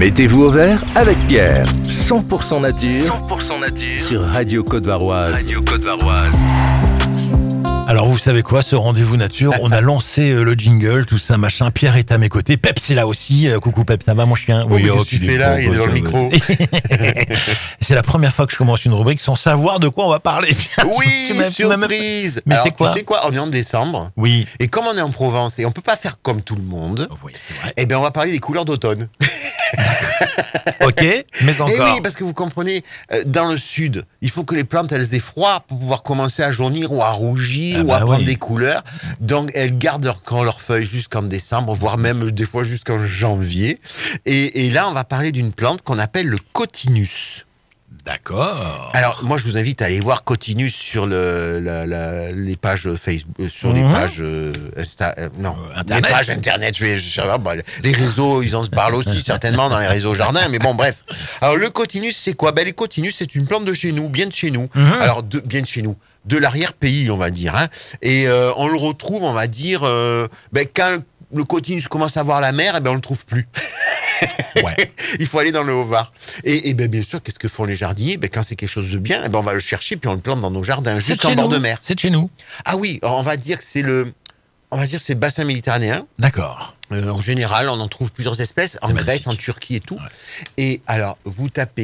Mettez-vous au vert avec Pierre. 100% nature, 100% nature sur Radio Côte-Varoise. Radio Côte-Varoise. Alors vous savez quoi, ce rendez-vous nature, on a lancé le jingle, tout ça, machin. Pierre est à mes côtés, Pep c'est là aussi. Coucou Pep, ça va mon chien? Oui, je suis fait là, il est dans le micro. C'est la première fois que je commence une rubrique sans savoir de quoi on va parler. Oui, surprise. Mais alors, c'est quoi? Tu sais quoi, on est en décembre. Oui. Et comme on est en Provence et on peut pas faire comme tout le monde, Oui, c'est vrai. eh bien on va parler des couleurs d'automne. Ok, mais encore. Et oui, parce que vous comprenez, dans le sud, il faut que les plantes elles aient froid pour pouvoir commencer à jaunir ou à rougir ou à prendre des couleurs. Donc elles gardent encore leurs feuilles jusqu'en décembre, voire même des fois jusqu'en janvier. Et là, on va parler d'une plante qu'on appelle le cotinus. D'accord. Alors, moi, je vous invite à aller voir Cotinus sur les pages Facebook, sur les pages Internet. les pages Internet. Les réseaux, ils en se parlent aussi certainement dans les réseaux jardins, mais bon, bref. Alors, le Cotinus, c'est quoi? Le Cotinus, c'est une plante de chez nous, bien de chez nous. Alors, bien de chez nous, de l'arrière-pays, on va dire. Hein. Et on le retrouve, on va dire, quand le Cotinus commence à voir la mer, on le trouve plus. Ouais. Il faut aller dans le Haut-Var. Et bien sûr, qu'est-ce que font les jardiniers? Quand c'est quelque chose de bien, on va le chercher puis on le plante dans nos jardins, juste en bord de mer. C'est de chez nous. Ah oui, on va dire que c'est le bassin méditerranéen. D'accord. En général, on en trouve plusieurs espèces, en magnifique. Grèce, en Turquie et tout. Ouais. Et alors, vous tapez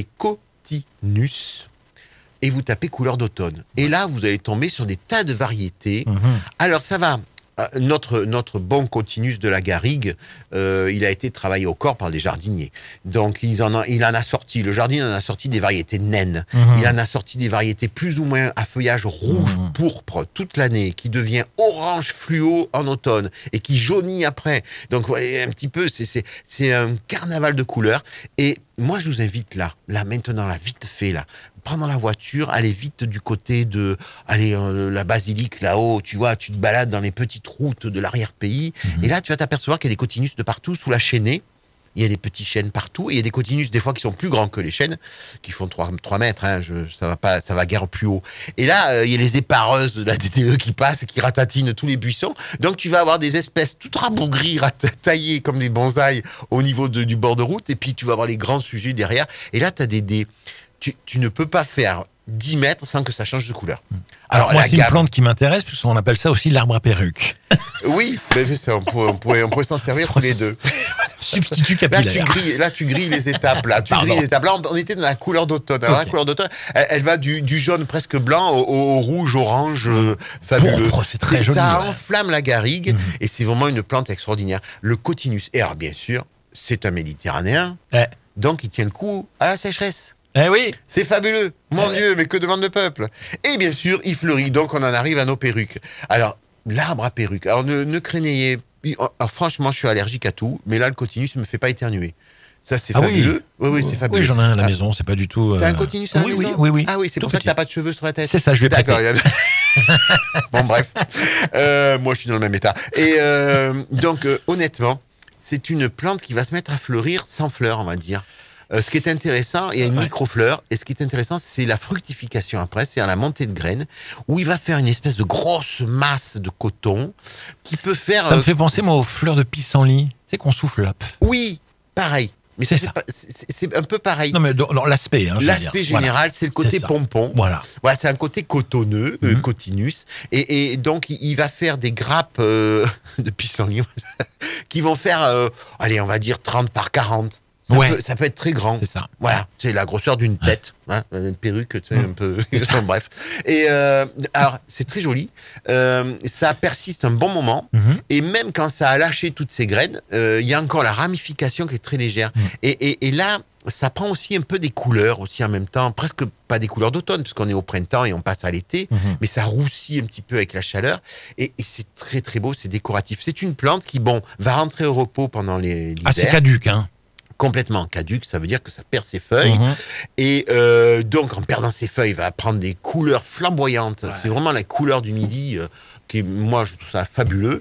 Cotinus et vous tapez couleur d'automne. Et là, vous allez tomber sur des tas de variétés. Alors, ça va. Notre bon Cotinus de la Garrigue, il a été travaillé au corps par des jardiniers. Donc, le jardinier en a sorti des variétés naines. Il en a sorti des variétés plus ou moins à feuillage rouge, pourpre, toute l'année, qui devient orange fluo en automne et qui jaunit après. Donc, un petit peu, c'est un carnaval de couleurs. Et moi, je vous invite là, maintenant, vite fait, prendre la voiture, aller vite du côté de la basilique là-haut, tu vois, tu te balades dans les petites routes de l'arrière-pays, et là tu vas t'apercevoir qu'il y a des cotinus de partout sous la chênaie. Il y a des petits chênes partout, et il y a des cotinus des fois qui sont plus grands que les chênes, qui font 3 mètres, hein, ça va guère plus haut. Et là, il y a les épareuses de la DTE qui passent, qui ratatinent tous les buissons. Donc tu vas avoir des espèces toutes rabougries, taillées comme des bonsaïs au niveau du bord de route, et puis tu vas avoir les grands sujets derrière. Et là, tu as tu ne peux pas faire 10 mètres sans que ça change de couleur. Alors moi, c'est une plante qui m'intéresse, puisqu'on appelle ça aussi l'arbre à perruque. Oui, mais on pourrait s'en servir tous les deux. Substitut capillaire. Là, tu grilles les étapes. Là, on était dans la couleur d'automne. Alors, la couleur d'automne, elle va du jaune presque blanc au rouge, orange, fabuleux. Pourpre, c'est très joli. Ça enflamme la garrigue, et c'est vraiment une plante extraordinaire. Le Cotinus, et alors bien sûr, c'est un méditerranéen, donc il tient le coup à la sécheresse. Eh oui. C'est fabuleux. Mon Dieu, mais que demande le peuple? Et bien sûr, il fleurit, donc on en arrive à nos perruques. Alors, l'arbre à perruque. Alors, ne craignez... Alors, franchement, je suis allergique à tout, mais là, le Cotinus ne me fait pas éternuer. Ça, c'est fabuleux. Oui, c'est fabuleux. Oui, j'en ai un à la maison, c'est pas du tout... T'as un Cotinus à la maison? Oui. Ah oui, c'est pour ça que t'as pas de cheveux sur la tête. C'est ça, je vais prêter. D'accord. Bon, bref. Moi, je suis dans le même état. Et donc, honnêtement, c'est une plante qui va se mettre à fleurir sans fleurs, on va dire. Ce qui est intéressant, il y a une micro-fleur, et ce qui est intéressant, c'est la fructification après, c'est à la montée de graines, où il va faire une espèce de grosse masse de coton, qui peut faire... Ça me fait penser, moi, aux fleurs de pissenlit, tu sais, qu'on souffle hop. Oui, pareil. Mais c'est un peu pareil. Non, mais dans l'aspect. Hein, l'aspect général, c'est le côté pompon. Voilà, c'est un côté cotonneux, Cotinus. Et donc, il va faire des grappes de pissenlit qui vont faire, on va dire 30 par 40. Ça peut être très grand. C'est ça. Voilà, c'est la grosseur d'une tête, une perruque, tu sais, un peu. Bref. Et alors, c'est très joli. Ça persiste un bon moment. Et même quand ça a lâché toutes ses graines, il y a encore la ramification qui est très légère. Et là, ça prend aussi un peu des couleurs aussi en même temps, presque pas des couleurs d'automne, puisqu'on est au printemps et on passe à l'été, mais ça roussit un petit peu avec la chaleur. Et c'est très très beau, c'est décoratif. C'est une plante qui, va rentrer au repos pendant l'hiver. Ah, c'est caduque, hein? Complètement caduque, ça veut dire que ça perd ses feuilles. Et donc, en perdant ses feuilles, il va prendre des couleurs flamboyantes. Ouais. C'est vraiment la couleur du midi, moi, je trouve ça fabuleux.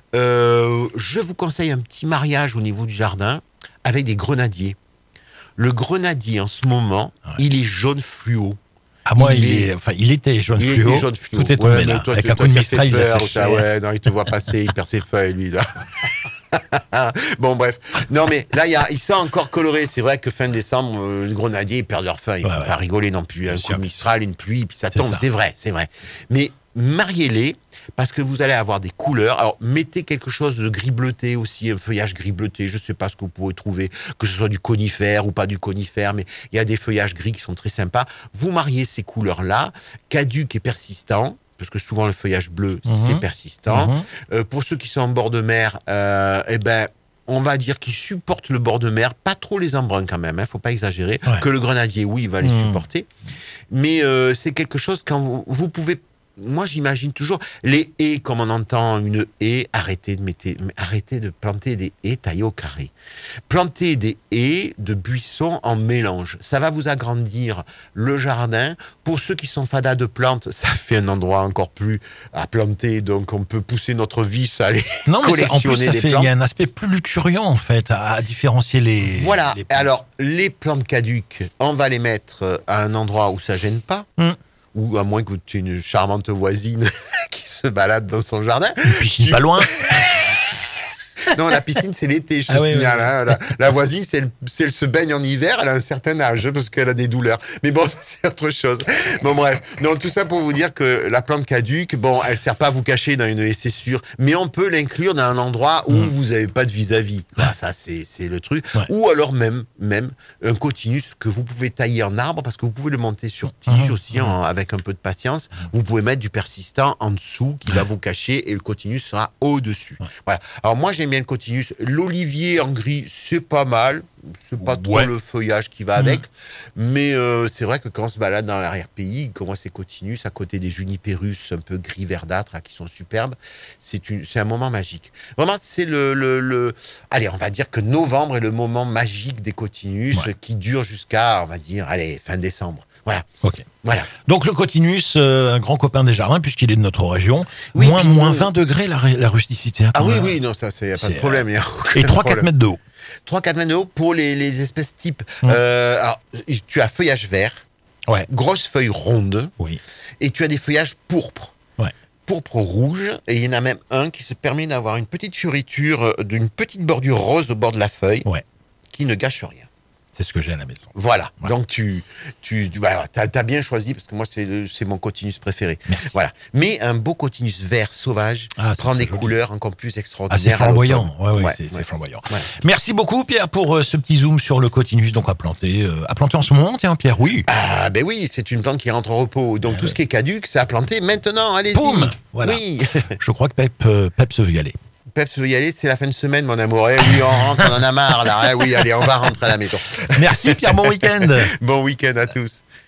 Je vous conseille un petit mariage au niveau du jardin avec des grenadiers. Le grenadier, en ce moment, il est jaune fluo. Ah, moi, il était jaune fluo. Tout est tombé là. Avec un coup de Mistral, il a séché. Non, il te voit passer, il perd ses feuilles, lui, là. Bon, bref. Non, mais là, il sent encore coloré. C'est vrai que fin décembre, le grenadier, ils perdent leurs feuilles. Il ne faut pas rigoler non plus. Un coup de Mistral, une pluie, puis ça tombe. C'est vrai. Mais mariez-les, parce que vous allez avoir des couleurs. Alors, mettez quelque chose de gris bleuté aussi, un feuillage gris bleuté. Je ne sais pas ce que vous pourrez trouver, que ce soit du conifère ou pas du conifère, mais il y a des feuillages gris qui sont très sympas. Vous mariez ces couleurs-là, caduc et persistant, parce que souvent le feuillage bleu, c'est persistant. Pour ceux qui sont en bord de mer, on va dire qu'ils supportent le bord de mer, pas trop les embruns quand même, faut pas exagérer. Que le grenadier, oui, il va les supporter. Mais c'est quelque chose, quand vous pouvez... Moi, j'imagine toujours les haies, comme on entend une haie, arrêtez de planter des haies taillées au carré. Plantez des haies de buissons en mélange. Ça va vous agrandir le jardin. Pour ceux qui sont fadas de plantes, ça fait un endroit encore plus à planter, donc on peut pousser notre vis à aller collectionner des plantes. Il y a un aspect plus luxuriant, en fait, à différencier les... Voilà. Les plantes. Alors, les plantes caduques, on va les mettre à un endroit où ça gêne pas. Ou à moins que tu aies une charmante voisine qui se balade dans son jardin. Une piscine pas loin. Non, la piscine, c'est l'été, je signale. Hein. La voisine, si elle se baigne en hiver, elle a un certain âge, parce qu'elle a des douleurs. Mais bon, c'est autre chose. Bon, bref. Donc, tout ça pour vous dire que la plante caduque, bon, elle sert pas à vous cacher dans une haie, c'est sûr, mais on peut l'inclure dans un endroit où vous n'avez pas de vis-à-vis. Là, ça, c'est le truc. Ou alors même un cotinus que vous pouvez tailler en arbre, parce que vous pouvez le monter sur tige aussi, avec un peu de patience. Vous pouvez mettre du persistant en dessous, qui va vous cacher, et le cotinus sera au-dessus. Voilà. Alors, moi, j'aime bien le cotinus. L'olivier en gris, c'est pas mal. C'est pas trop le feuillage qui va avec. Mais c'est vrai que quand on se balade dans l'arrière-pays, comment ces cotinus à côté des junipérus un peu gris verdâtre là, qui sont superbes, c'est un moment magique. Vraiment, c'est allez, on va dire que novembre est le moment magique des cotinus qui dure jusqu'à, on va dire, allez, fin décembre. Voilà. Ok. Voilà. Donc le cotinus, un grand copain des jardins, puisqu'il est de notre région. Moins 20 degrés la rusticité. Ah oui, non, ça, il n'y a pas de problème. Et 3-4 mètres de haut. 3-4 mètres de haut pour les espèces types. Alors, tu as feuillage vert, grosse feuille ronde, et tu as des feuillages pourpres. Pourpre rouge, et il y en a même un qui se permet d'avoir une petite fioriture d'une petite bordure rose au bord de la feuille, qui ne gâche rien. C'est ce que j'ai à la maison. Voilà. Donc t'as bien choisi, parce que moi c'est mon cotinus préféré. Merci. Voilà. Mais un beau cotinus vert sauvage prend des couleurs encore plus extraordinaires. C'est flamboyant. C'est flamboyant. Ouais. Merci beaucoup Pierre pour ce petit zoom sur le cotinus, donc à planter en ce moment, tiens Pierre. Oui. Ah ben oui, c'est une plante qui rentre en repos. Donc tout ce qui est caduc, c'est à planter maintenant. Allez-y. Boum. Voilà. Oui. Je crois que Pep se veut y aller. Peps veut y aller, c'est la fin de semaine, mon amour. Oui, on rentre, on en a marre, là. Oui, allez, on va rentrer à la maison. Merci Pierre, bon week-end. Bon week-end à tous.